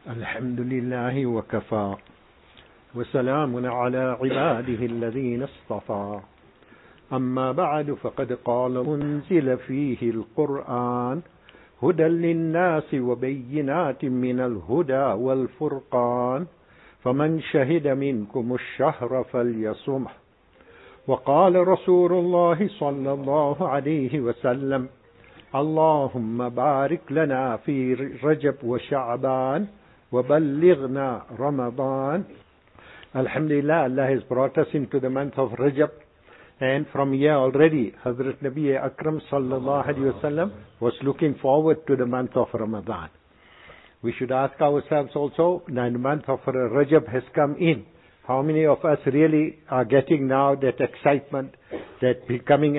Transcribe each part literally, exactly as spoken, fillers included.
الحمد لله وكفى وسلام على عباده الذين اصطفى أما بعد فقد قال أنزل فيه القرآن هدى للناس وبينات من الهدى والفرقان فمن شهد منكم الشهر فليصمه. وقال رسول الله صلى الله عليه وسلم اللهم بارك لنا في رجب وشعبان وبلغنا Ramadan. Alhamdulillah, Allah has brought us into the month of Rajab, and from here already Hazrat Nabi Akram sallallahu alaihi wasallam was looking forward to the month of Ramadan. We should ask ourselves also, now the month of Rajab has come in. How many of us really are getting now that excitement, that becoming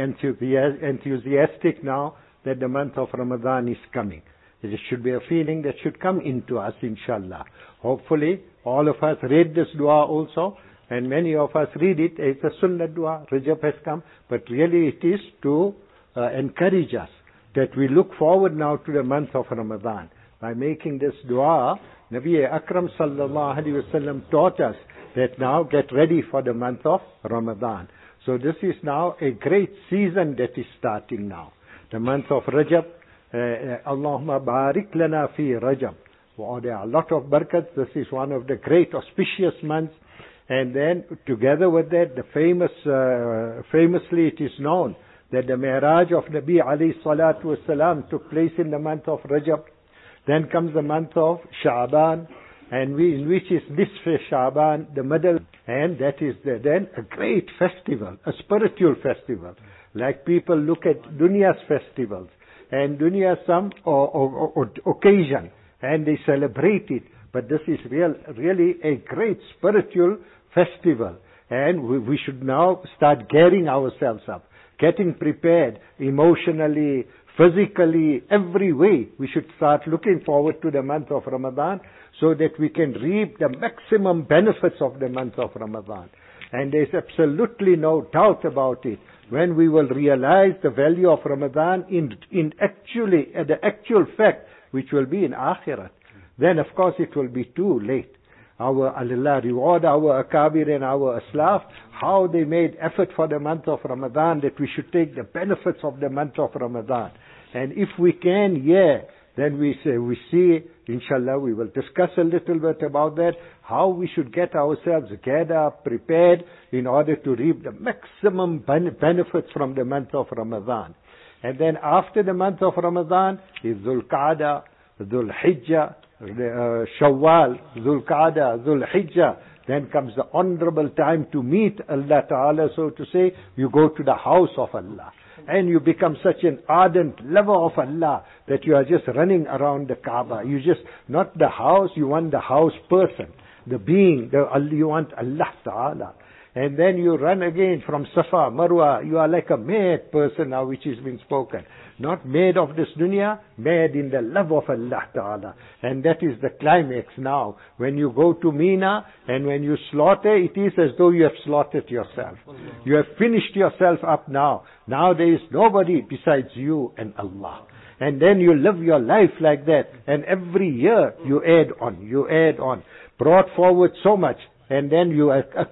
enthusiastic now that the month of Ramadan is coming? There should be a feeling that should come into us, inshallah. Hopefully, all of us read this dua also, and many of us read it. It's a sunnah dua. Rajab has come, but really it is to uh, encourage us that we look forward now to the month of Ramadan. By making this dua, Nabi Akram sallallahu alaihi wasallam taught us that now get ready for the month of Ramadan. So this is now a great season that is starting now. The month of Rajab. Uh, Allahumma barik lana fi Rajab. Well, there are a lot of barakats. This is one of the great auspicious months. And then together with that, the famous, uh, famously it is known that the Mi'raj of Nabi alayhi salatu wasalam took place in the month of Rajab. Then comes the month of Sha'ban, and we, in which is Nisf Sha'ban, the middle, and that is the, then a great festival, a spiritual festival. Like people look at Dunya's festivals, and dunya some or, or, or, occasion, and they celebrate it. But this is real, really a great spiritual festival, and we, we should now start gearing ourselves up, getting prepared emotionally, physically, every way. We should start looking forward to the month of Ramadan so that we can reap the maximum benefits of the month of Ramadan. And there's absolutely no doubt about it. When we will realize the value of Ramadan in, in actually, uh, the actual fact, which will be in Akhirat, then of course it will be too late. Our Allah reward our Akabir and our Aslaf, how they made effort for the month of Ramadan, that we should take the benefits of the month of Ramadan. And if we can, yeah, then we say, we see, inshallah, we will discuss a little bit about that, how we should get ourselves geared up, prepared, in order to reap the maximum benefits from the month of Ramadan. And then after the month of Ramadan is Dhul Qa'dah, Dhul Hijjah, uh, Shawwal, Dhul Qa'dah, Dhul Hijjah. Then comes the honorable time to meet Allah Ta'ala, so to say. You go to the house of Allah. And you become such an ardent lover of Allah that you are just running around the Kaaba. You just, not the house, you want the house person, the being, the, you want Allah Ta'ala. And then you run again from Safa, Marwa. You are like a mad person now, which has been spoken. Not made of this dunya, made in the love of Allah Ta'ala. And that is the climax now. When you go to Mina and when you slaughter, it is as though you have slaughtered yourself. You have finished yourself up now. Now there is nobody besides you and Allah. And then you live your life like that. And every year you add on, you add on. Brought forward so much. And then you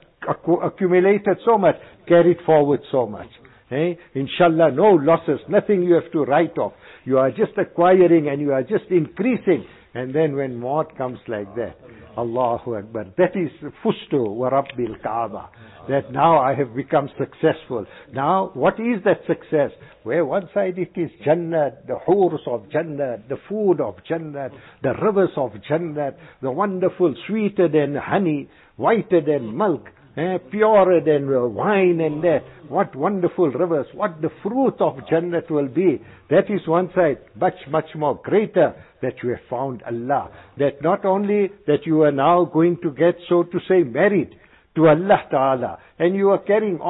accumulated so much, carried forward so much. Eh? Inshallah, no losses, nothing you have to write off. You are just acquiring and you are just increasing. And then when maut comes like that, Allahu Akbar, that is fustu wa rabbil Kaaba. That now I have become successful. Now, what is that success? Where one side it is Jannat, the hurs of Jannat, the food of Jannat, the rivers of Jannat, the wonderful sweeter than honey, whiter than milk, eh, purer than wine and that. What wonderful rivers, what the fruit of Jannat will be. That is one side, much, much more greater that you have found Allah. That not only that you are now going to get, so to say, married to Allah Ta'ala, and you are carrying on,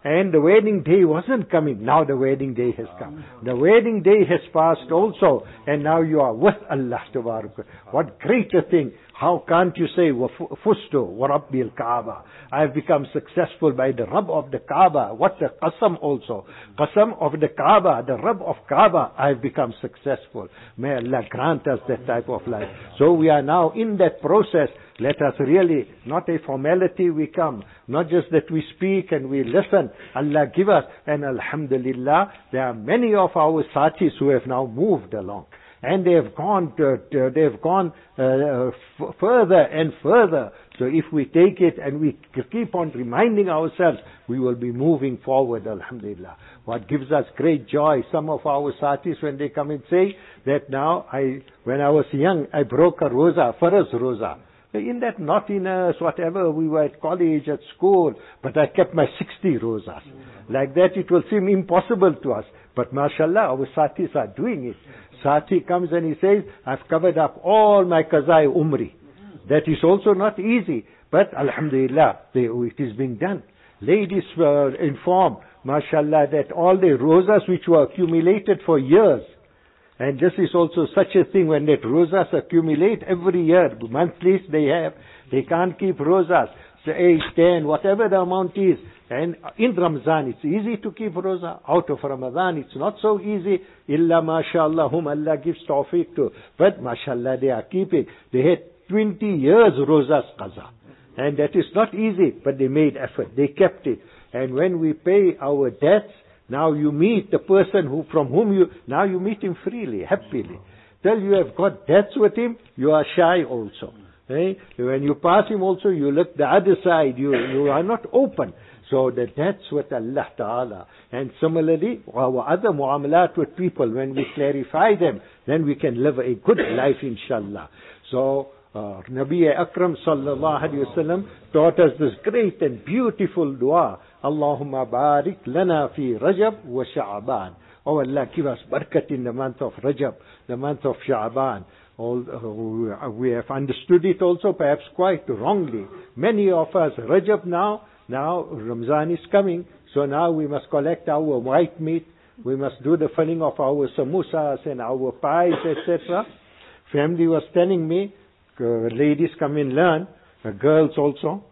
And the wedding day wasn't coming. Now the wedding day has come. The wedding day has passed also. And now you are with Allah Tabarak. What greater thing. How can't you say, Fustu wa Rabbil Kaaba? I have become successful by the Rabb of the Kaaba. What the Qasam also. Qasam of the Kaaba, the Rabb of Kaaba, I have become successful. May Allah grant us that type of life. So we are now in that process. Let us really, not a formality we come, not just that we speak and we listen. Allah give us. And Alhamdulillah, there are many of our satis who have now moved along. And they have gone, to, to, they have gone uh, f- further and further. So if we take it and we keep on reminding ourselves, we will be moving forward, Alhamdulillah. What gives us great joy, some of our satis, when they come and say that now, I, when I was young, I broke a roza, Faraz roza. In that naughtiness, whatever, we were at college, at school, but I kept my sixty rozas. Like that, it will seem impossible to us. But mashallah, our satis are doing it. Sati comes and he says, I've covered up all my qazai umri. That is also not easy. But alhamdulillah, they, it is being done. Ladies were informed, mashallah, that all the rozas which were accumulated for years, and this is also such a thing when that rozas accumulate every year, monthlies they have, they can't keep rozas. So eight, ten, whatever the amount is. And in Ramzan, it's easy to keep roza. Out of Ramadan, it's not so easy. Illa mashallah, whom Allah gives tawfiq to. But mashallah, they are keeping. They had twenty years rozas qaza. And that is not easy, but they made effort. They kept it. And when we pay our debts, now you meet the person who, from whom you, now you meet him freely, happily. Till you have got debts with him, you are shy also. Eh? When you pass him also, you look the other side, you, you are not open. So the debts with Allah Ta'ala. And similarly, our other muamalat with people, when we clarify them, then we can live a good life, inshallah. So, uh, Nabi Akram sallallahu alayhi wa sallam taught us this great and beautiful dua. Allahumma barik lana fi Rajab wa Sha'ban. Oh Allah, give us barakat in the month of Rajab, the month of Sha'ban. All, uh, we have understood it also perhaps quite wrongly. Many of us, Rajab now, now Ramzan is coming, so now we must collect our white meat, we must do the filling of our samosas and our pies, et cetera. Family was telling me, uh, ladies come and learn, uh, girls also,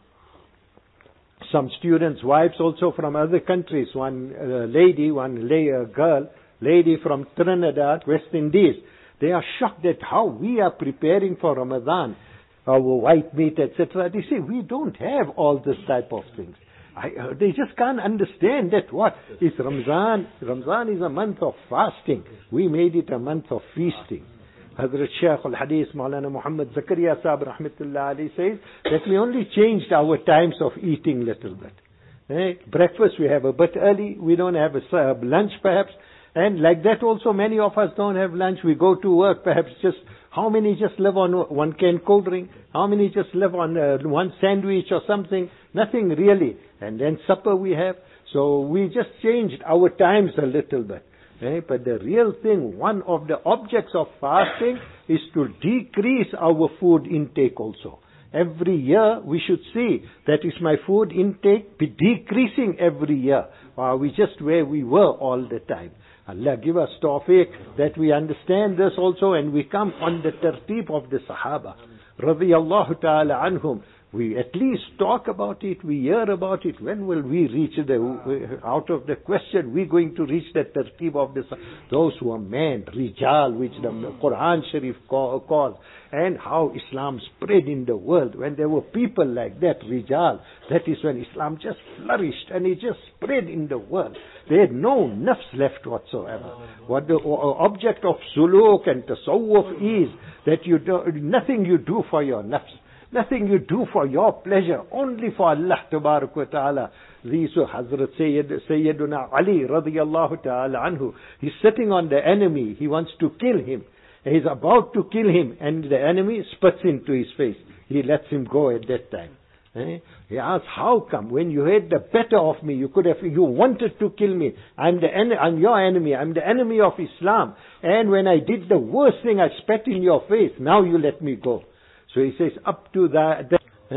some students' wives also from other countries. One uh, lady, one lay, uh, girl, lady from Trinidad, West Indies. They are shocked at how we are preparing for Ramadan, our white meat, et cetera. They say, we don't have all this type of things. I, uh, they just can't understand that what is Ramzan. Ramzan is a month of fasting. We made it a month of feasting. Hazrat Shaykh al-Hadith Maulana Muhammad Zakaria Sahib Rahmatullah Ali says that we only changed our times of eating little bit. Eh? Breakfast we have a bit early. We don't have a uh, lunch perhaps. And like that also many of us don't have lunch. We go to work perhaps just, how many just live on one can cold drink? How many just live on uh, one sandwich or something? Nothing really. And then supper we have. So we just changed our times a little bit. Eh? But the real thing, one of the objects of fasting is to decrease our food intake also. Every year we should see that is my food intake be decreasing every year. Or are we just where we were all the time? Allah give us tawfiq that we understand this also and we come on the tertib of the Sahaba. Radiyallahu ta'ala anhum. We at least talk about it, we hear about it. When will we reach the, out of the question, we're going to reach the tertib of the, those who are men, rijal, which the Quran Sharif call, calls, and how Islam spread in the world. When there were people like that, rijal, that is when Islam just flourished and it just spread in the world. They had no nafs left whatsoever. What the object of suluk and tasawwuf is that you do, nothing you do for your nafs. Nothing you do for your pleasure, only for Allah Tabarak wa Ta'ala. These are Hazrat Sayyid, Sayyiduna Ali radiyallahu ta'ala anhu. He's sitting on the enemy, he wants to kill him. He's about to kill him and the enemy spits into his face. He lets him go at that time. Eh? He asks, how come when you had the better of me, you could have, you wanted to kill me. I'm the en- I'm your enemy, I'm the enemy of Islam. And when I did the worst thing, I spat in your face, now you let me go. So he says, up to that, that eh?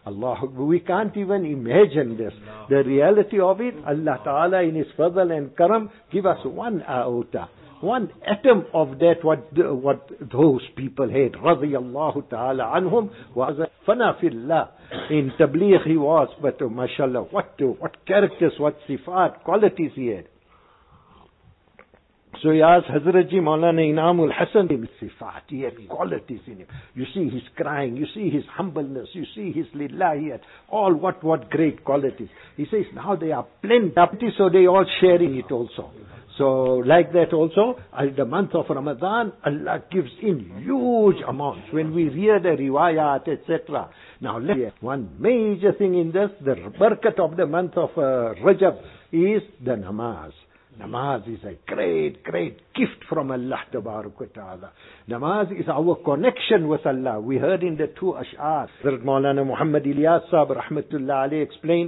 Allah, we can't even imagine this. The reality of it, Allah Ta'ala in His fadl and karam give us one iota, one atom of that what what those people had. Radiyallahu Ta'ala anhum was a fana fillah. In Tabligh he was, but oh, mashallah, what what characters, what sifat, qualities he had. So he asked Hazrat Ji Maulana Inamul Hasan, sifat, he had qualities in him. You see his crying, you see his humbleness, you see his lillahiyat, all what, what great qualities. He says now they are plenty, so they all sharing it also. So like that also, at the month of Ramadan, Allah gives in huge amounts. When we read the riwayat, et cetera. Now let's see, one major thing in this, the barakat of the month of uh, Rajab is the namaz. Namaz is a great, great gift from Allah Ta'ala. Namaz is our connection with Allah. We heard in the two ash'ar, Hazrat Maulana Muhammad Ilyas Sahib Rahmatullah Alayhi explained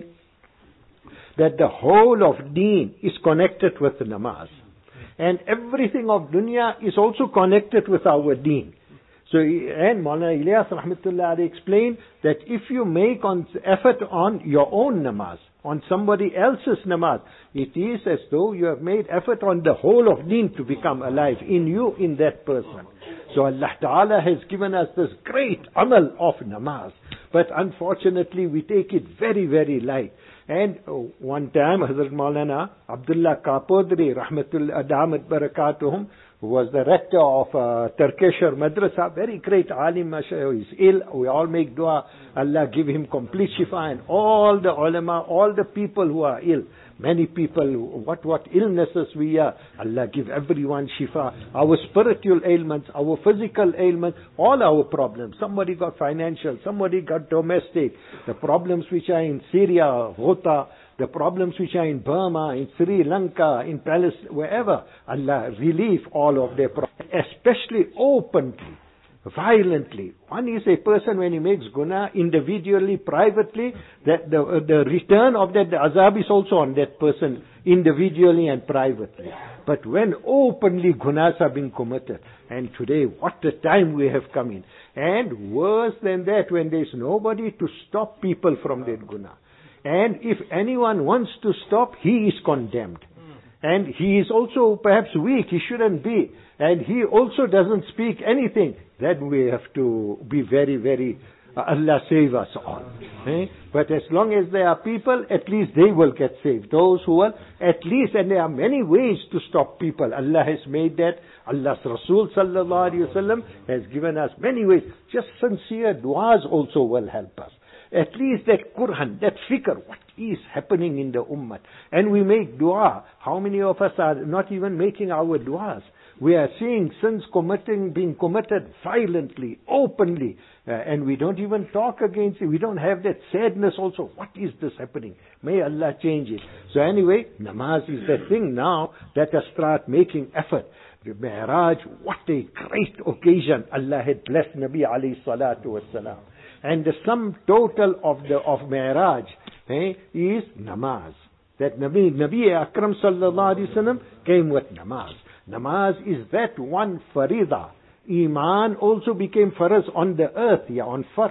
that the whole of deen is connected with namaz. And everything of dunya is also connected with our deen. So, and Maulana Ilyas Rahmatullah Alayhi explained that if you make on effort on your own namaz, on somebody else's namaz, it is as though you have made effort on the whole of deen to become alive in you, in that person. So Allah Ta'ala has given us this great amal of namaz. But unfortunately we take it very, very light. And oh, one time Hazrat Maulana Abdullah Kapodri Rahmatullah Damat Barakatuhum, who was the rector of uh, Turkeshwar Madrasa, very great alim, mashallah, is ill. We all make dua, Allah give him complete shifa, and all the ulama, all the people who are ill, many people, what what illnesses we are, Allah give everyone shifa. Our spiritual ailments, our physical ailments, all our problems. Somebody got financial, somebody got domestic, the problems which are in Syria, Ghouta, the problems which are in Burma, in Sri Lanka, in Palestine, wherever, Allah relieve all of their problems, especially openly, violently. One is a person when he makes guna individually, privately, that the, uh, the return of that, the azab is also on that person individually and privately. But when openly gunas are being committed, and today what a time we have come in. And worse than that, when there is nobody to stop people from that guna. And if anyone wants to stop, he is condemned. And he is also perhaps weak, he shouldn't be. And he also doesn't speak anything. Then we have to be very, very, uh, Allah save us all. Eh? But as long as there are people, at least they will get saved. Those who will, at least, and there are many ways to stop people. Allah has made that. Allah's Rasul Sallallahu Alaihi Wasallam has given us many ways. Just sincere du'as also will help us. At least that Quran, that fikr, what is happening in the ummah. And we make dua. How many of us are not even making our duas? We are seeing sins committing, being committed violently, openly, uh, and we don't even talk against it. We don't have that sadness also. What is this happening? May Allah change it. So anyway, namaz is the thing now. Let us start making effort. The Mi'raj, what a great occasion Allah had blessed Nabi alayhi salatu wassalam. And the sum total of the of Mi'raj eh, is namaz. That Nabi, Nabi Akram sallallahu alaihi wasallam came with namaz. Namaz is that one farida. Iman also became faraz on the earth, yeah, on farsh.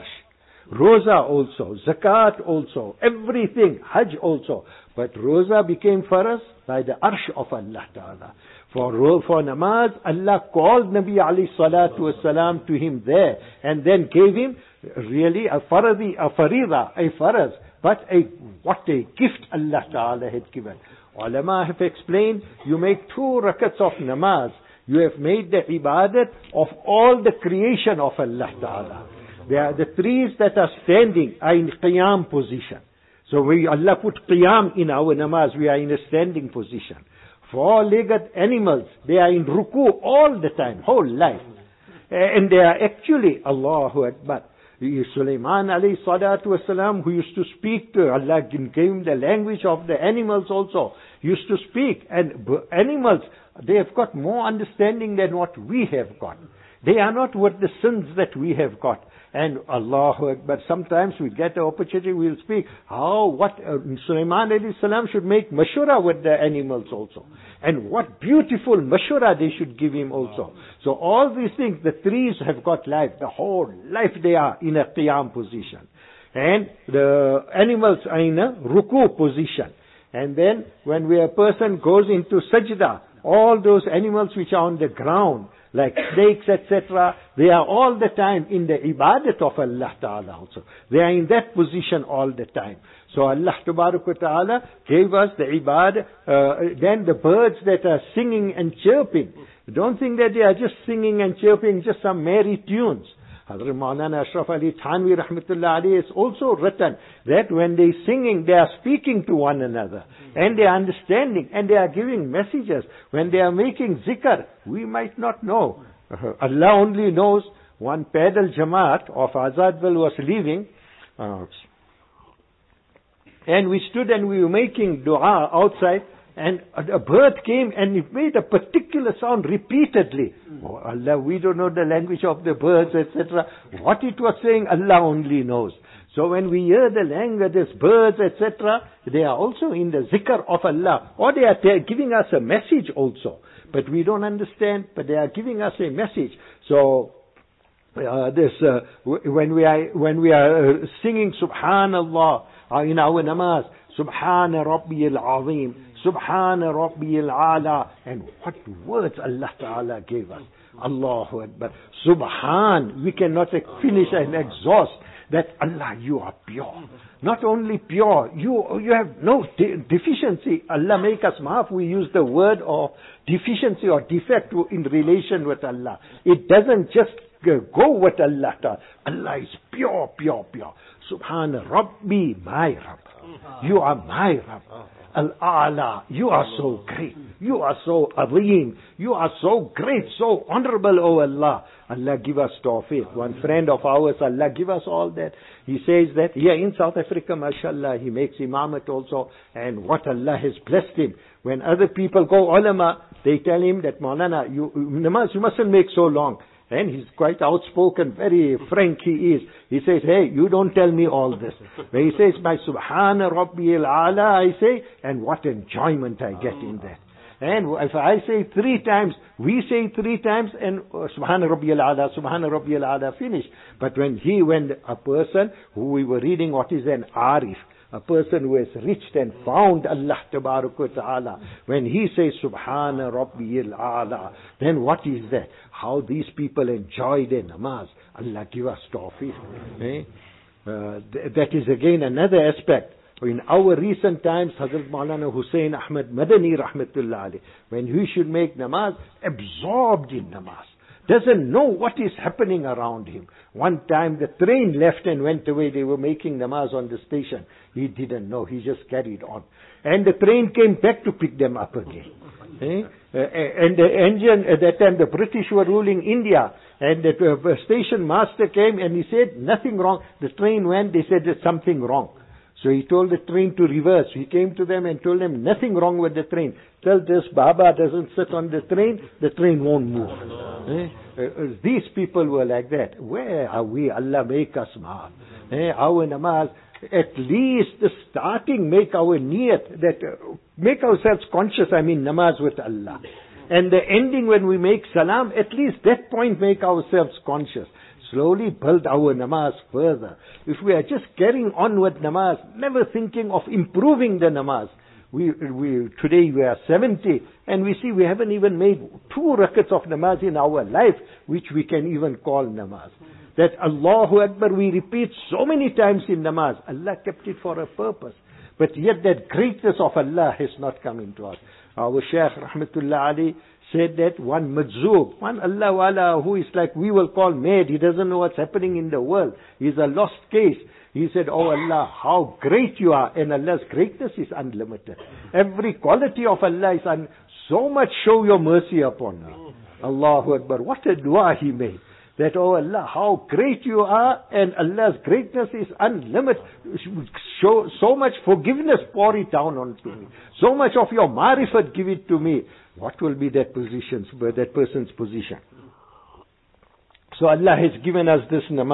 Roza also, zakat also, everything, hajj also. But Roza became faraz by the arsh of Allah Ta'ala. For, for namaz, Allah called Nabi alayhi salatu wasalam to him there, and then gave him really a faradi, a farida, a faraz, but a, what a gift Allah Ta'ala had given. Ulama have explained, you make two rakats of namaz, you have made the ibadat of all the creation of Allah Ta'ala. They are the trees that are standing are in qiyam position. So we, Allah put qiyam in our namaz, we are in a standing position. Four-legged animals, they are in ruku all the time, whole life. And they are actually, Allahu Akbar. Sulaiman alayhi salatu wasalam, who used to speak to Allah, gave him the language of the animals also, used to speak. And animals, they have got more understanding than what we have got. They are not with the sins that we have got. And Allahu Akbar, sometimes we get the opportunity, we'll speak how, what, uh, Sulaiman alayhi salam should make mashura with the animals also. And what beautiful mashura they should give him also. So all these things, the trees have got life, the whole life they are in a qiyam position. And the animals are in a ruku position. And then when we, a person goes into sajda, all those animals which are on the ground, like snakes, et cetera, they are all the time in the ibadat of Allah Ta'ala also. They are in that position all the time. So Allah Ta'ala gave us the ibadah, uh, then the birds that are singing and chirping. Don't think that they are just singing and chirping, just some merry tunes. Hazrat Maulana Ashraf Ali Thanvi Rahmatullah Ali has also written that when they singing, they are speaking to one another. And they are understanding, and they are giving messages. When they are making zikr, we might not know. Uh, Allah only knows. One Pedal Jamaat of Azadville was leaving. Uh, and we stood and we were making dua outside. And a bird came and it made a particular sound repeatedly. Oh Allah, we don't know the language of the birds, et cetera. What it was saying, Allah only knows. So when we hear the language, these birds, et cetera, they are also in the zikr of Allah. Or they are, they are giving us a message also. But we don't understand, but they are giving us a message. So, uh, this, uh, when we are, when we are uh, singing Subhanallah uh, in our namaz, Subhana Rabbiyal Azim, Subhana Rabbiyal Ala, and what words Allah Ta'ala gave us. Allahu Akbar. Subhan, we cannot finish and exhaust that Allah, you are pure. Not only pure, you you have no de- deficiency. Allah make us maaf, we use the word of deficiency or defect in relation with Allah. It doesn't just go with Allah Ta'ala. Allah is pure, pure, pure. Subhana Rabbi, my Rabb. You are my Rabb. Al-A'la, you are so great. You are so azim. You are so great, so honorable, O Allah. Allah give us tawfiq. One friend of ours, Allah give us all that. He says that here in South Africa, mashallah, he makes imamat also. And what Allah has blessed him. When other people go ulama, they tell him that, Maulana, you, namaz, you mustn't make so long. And he's quite outspoken, very frank he is. He says, hey, you don't tell me all this. But he says, by Subhana Rabbiyal Ala, I say, and what enjoyment I get in that. And if I say three times, we say three times, and uh, Subhana Rabbiyal Ala, Subhana Rabbiyal Ala, finish. But when he, when a person who we were reading what is an Arif, a person who has reached and found Allah Ta'ala, when he says Subhana Rabbiyal Ala, then what is that? How these people enjoy their namaz. Allah give us tawfiq. Eh? Uh, th- that is again another aspect. In our recent times, Hazrat Maulana Hussain Ahmad Madani Rahmatullah Ali, when he should make namaz, absorbed in namaz. Doesn't know what is happening around him. One time the train left and went away. They were making namaz on the station. He didn't know. He just carried on. And the train came back to pick them up again. eh? uh, and the engine, at that time the British were ruling India. And the uh, station master came and he said, nothing wrong. The train went. They said, there's something wrong. So he told the train to reverse. He came to them and told them, nothing wrong with the train. Till this Baba doesn't sit on the train, the train won't move. Eh? Uh, these people were like that. Where are we? Allah make us maaf. Eh? Our namaz, at least the starting make our niyat, that uh, make ourselves conscious, I mean namaz with Allah. And the ending when we make salam, at least that point make ourselves conscious. Slowly build our namaz further. If we are just carrying on with namaz, never thinking of improving the namaz. We, we, today we are seventy and we see we haven't even made two rakats of namaz in our life, which we can even call namaz. That Allahu Akbar we repeat so many times in namaz. Allah kept it for a purpose. But yet that greatness of Allah has not come into us. Our Shaykh Rahmatullah Ali said that one majzoob, one Allah wala who is like we will call mad, he doesn't know what's happening in the world. He's a lost case. He said, oh Allah, how great you are. And Allah's greatness is unlimited. Every quality of Allah is un- so much show your mercy upon me. Allahu Akbar. What a dua he made. That, oh Allah, how great you are, and Allah's greatness is unlimited. Show so much forgiveness, pour it down onto me. So much of your marifat, give it to me. What will be that position, that person's position? So Allah has given us this namaz.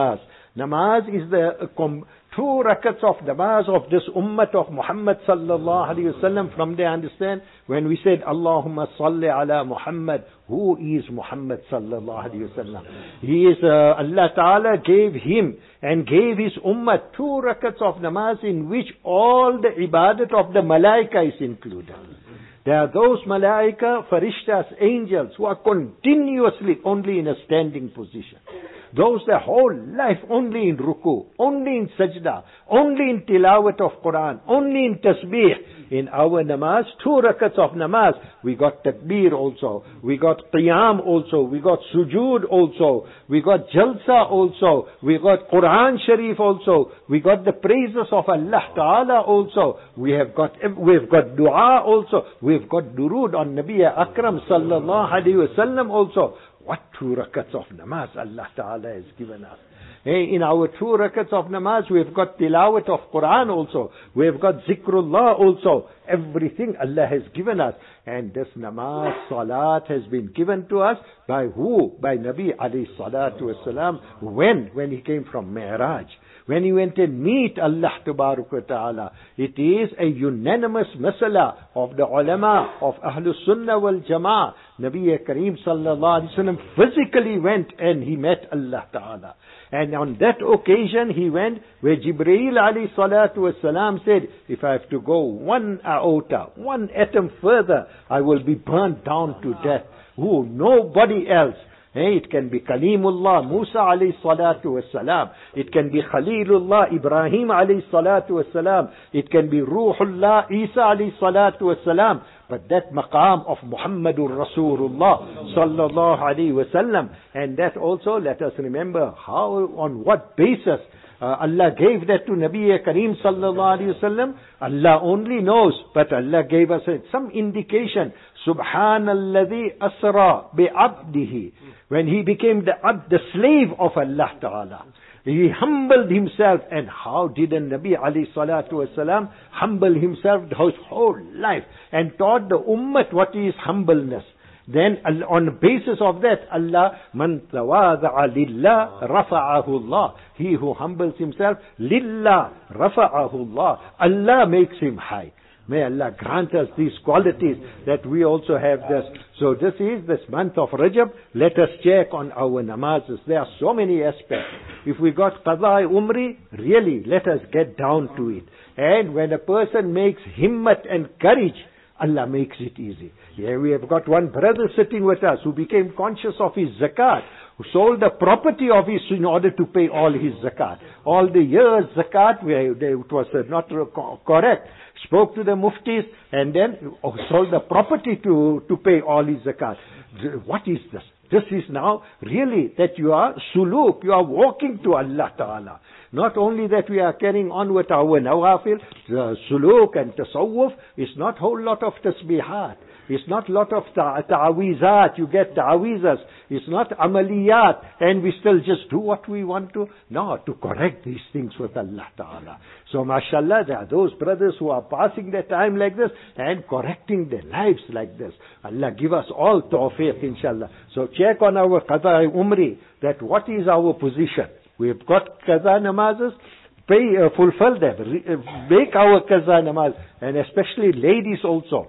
Namaz is the com- two rakats of namaz of this ummah of Muhammad sallallahu alayhi wasallam. From there, understand, when we said Allahumma salli ala Muhammad, who is Muhammad sallallahu alayhi wasallam? He is, uh, Allah Ta'ala gave him and gave his ummah two rakats of namaz in which all the ibadat of the malaika is included. There are those malaika, farishtas, angels who are continuously only in a standing position. Those their whole life only in ruku, only in sajda, only in tilawat of Quran, only in tasbih. In our namaz, two rakats of namaz, we got takbir also, we got qiyam also, we got sujood also, we got jalsa also, we got Quran Sharif also, we got the praises of Allah Ta'ala also, we have got, we've got dua also, we've got durood on Nabi Akram sallallahu alayhi wasallam also. What two rakats of namaz Allah Ta'ala has given us. Hey, in our two rakats of namaz, we've got tilawat of Quran also. We've got zikrullah also. Everything Allah has given us. And this namaz, salat has been given to us by who? By Nabi alayhi salatu wasalam. When? When he came from Mi'raj. When he went and meet Allah Tabarak wa Ta'ala. It is a unanimous masala of the ulama of Ahlus Sunnah wal Jama'ah. Nabi Kareem sallallahu alayhi wa sallam physically went and he met Allah Ta'ala. And on that occasion he went where Jibreel alayhi salatu wasalam said, if I have to go one iota, one atom further, I will be burnt down to death. Who? Nobody else. Hey, it can be Kalimullah, Musa alayhi salatu wasalam. It can be Khalilullah, Ibrahim alayhi salatu wasalam. It can be Ruhullah, Isa alayhi salatu wasalam. But that maqam of Muhammadur Rasulullah sallallahu alayhi wasallam. And that also, let us remember how, on what basis Uh, Allah gave that to Nabi Kareem sallallahu alayhi wasallam. Allah only knows, but Allah gave us some indication. Subhanalladhi asra bi'abdihi. When he became the abd, the slave of Allah Ta'ala. He humbled himself. And how did a Nabi alayhi salatu wasalam humble himself his whole life and taught the ummah what is humbleness. Then on the basis of that, Allah, man tawada'a lillah, rafa'ahu Allah. He who humbles himself, lillah, rafa'ahu Allah. Allah makes him high. May Allah grant us these qualities that we also have this. So this is this month of Rajab. Let us check on our namazes. There are so many aspects. If we got qadha umri, really, let us get down to it. And when a person makes himmat and courage, Allah makes it easy. Here we have got one brother sitting with us who became conscious of his zakat, who sold the property of his in order to pay all his zakat. All the years zakat, where it was not correct, spoke to the muftis and then sold the property to, to pay all his zakat. What is this? This is now really that you are suluk, you are walking to Allah Ta'ala. Not only that we are carrying on with our nawafil, the suluk and tasawwuf is not whole lot of tasbihat. It's not lot of ta'awizat, you get ta'awizas. It's not amaliyat, and we still just do what we want to. No, to correct these things with Allah Ta'ala. So mashallah, there are those brothers who are passing their time like this and correcting their lives like this. Allah give us all tawfiq, inshallah. So check on our qadha umri, that what is our position. We've got qadha namazes, pay, uh, fulfill them, re, uh, make our qadha namaz, and especially ladies also.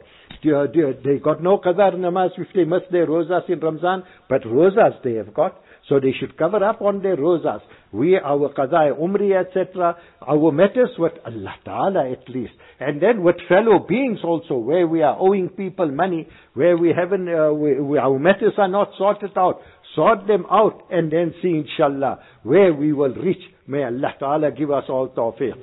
They got no qadha namaz if they miss their rozas in Ramzan, but rozas they have got. So they should cover up on their rozas. We, our qadha umri, et cetera, our matters with Allah Ta'ala at least. And then with fellow beings also, where we are owing people money, where we haven't, uh, we, we, our matters are not sorted out. Sort them out and then see, inshallah, where we will reach. May Allah Ta'ala give us all tawfiq.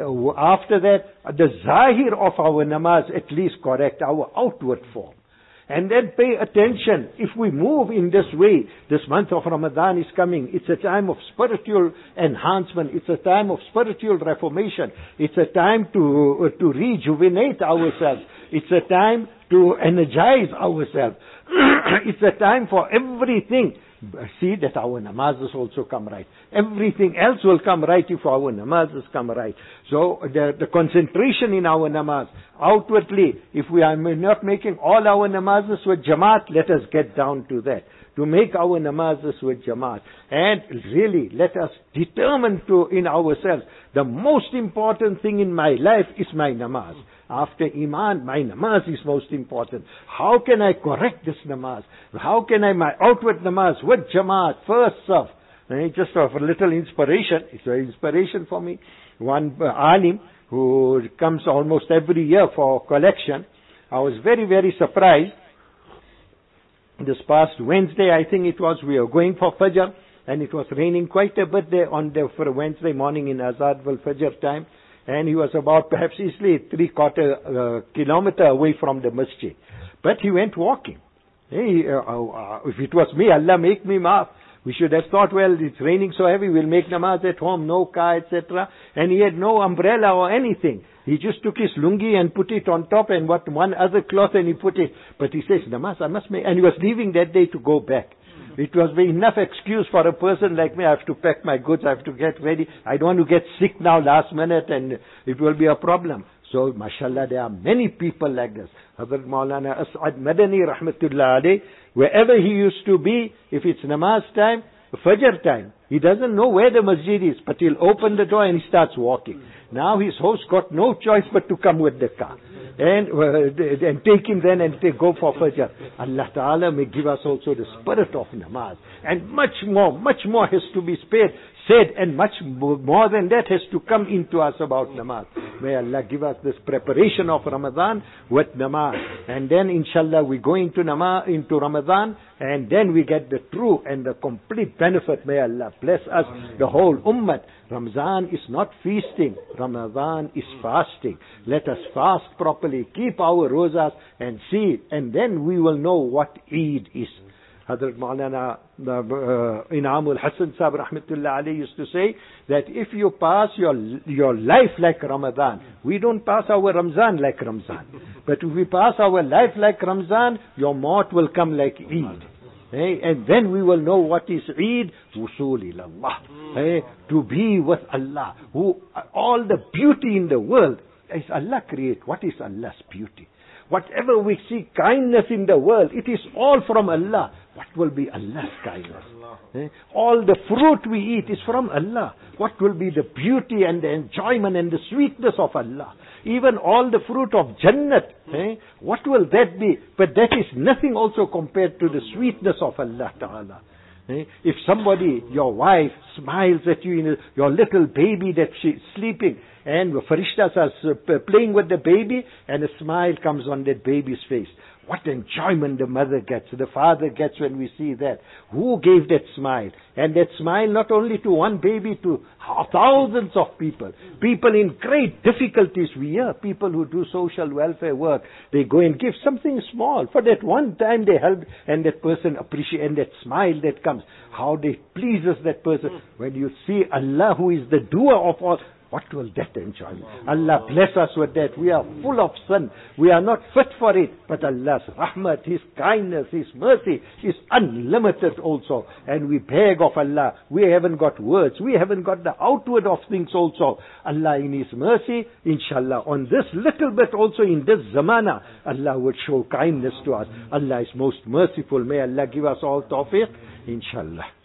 After that, the zahir of our namaz at least correct, our outward form. And then pay attention. If we move in this way, this month of Ramadan is coming. It's a time of spiritual enhancement. It's a time of spiritual reformation. It's a time to, uh, to rejuvenate ourselves. It's a time to energize ourselves. It's a time for everything. See that our namazes also come right. Everything else will come right if our namazes come right. So the, the concentration in our namaz, outwardly, if we are not making all our namazes with jamaat, let us get down to that. to make our namazes with Jamaat. And really, let us determine to in ourselves, the most important thing in my life is my namaz. After Iman, my namaz is most important. How can I correct this namaz? How can I, my outward namaz with Jamaat, first serve? Just for a little inspiration, it's an inspiration for me. One uh, alim who comes almost every year for collection, I was very, very surprised. This past Wednesday, I think it was, we were going for Fajr, and it was raining quite a bit there on the, for a Wednesday morning in Azad wal Fajr time, and he was about perhaps easily three quarter uh, kilometer away from the masjid. But he went walking. Hey, uh, uh, if it was me, Allah make me maaf. We should have thought, well, it's raining so heavy, we'll make namaz at home, no car, et cetera. And he had no umbrella or anything. He just took his lungi and put it on top and what one other cloth and he put it. But he says, namaz, I must make, and he was leaving that day to go back. It was enough excuse for a person like me. I have to pack my goods, I have to get ready. I don't want to get sick now last minute and it will be a problem. So, mashallah, there are many people like this. Hazrat Maulana As'ad Madani, rahmatullah alayh, wherever he used to be, if it's namaz time, Fajr time, he doesn't know where the masjid is, but he'll open the door and he starts walking. Now his host got no choice but to come with the car. And, uh, and take him then and take, go for Fajr. Allah Ta'ala may give us also the spirit of namaz. And much more, much more has to be spared, said, and much more than that has to come into us about namaz. May Allah give us this preparation of Ramadan with namaz. And then inshallah we go into namaz, into Ramadan, and then we get the true and the complete benefit. May Allah bless us, the whole ummah. Ramadan is not feasting. Ramadan is fasting. Let us fast properly, keep our rosas and see it, and then we will know what Eid is. Hazrat Maulana uh, Inamul Hasan Sahib rahmatullah alayhi used to say that if you pass your your life like Ramadan, we don't pass our Ramzan like Ramzan, but if we pass our life like Ramzan, your maut will come like Eid. Hey, and then we will know what is Eid, Wusul ilallah. Hey, to be with Allah. Who, all the beauty in the world is Allah create. What is Allah's beauty? Whatever we see kindness in the world, it is all from Allah. What will be Allah's kindness? Eh? All the fruit we eat is from Allah. What will be the beauty and the enjoyment and the sweetness of Allah? Even all the fruit of Jannat, eh? What will that be? But that is nothing also compared to the sweetness of Allah Ta'ala. Eh? If somebody, your wife, smiles at you, in a, your little baby that she's sleeping, and the farishtas are playing with the baby, and a smile comes on that baby's face. What enjoyment the mother gets, the father gets when we see that. Who gave that smile? And that smile not only to one baby, to thousands of people. People in great difficulties. We hear people who do social welfare work. They go and give something small. For that one time they help, and that person appreciates, and that smile that comes. How they pleases that person. When you see Allah, who is the doer of all, what will that enjoy? Allah bless us with that. We are full of sin. We are not fit for it. But Allah's rahmat, His kindness, His mercy is unlimited also. And we beg of Allah. We haven't got words. We haven't got the outward of things also. Allah in His mercy, inshallah, on this little bit also in this zamana, Allah would show kindness to us. Allah is most merciful. May Allah give us all tawfiq, inshallah.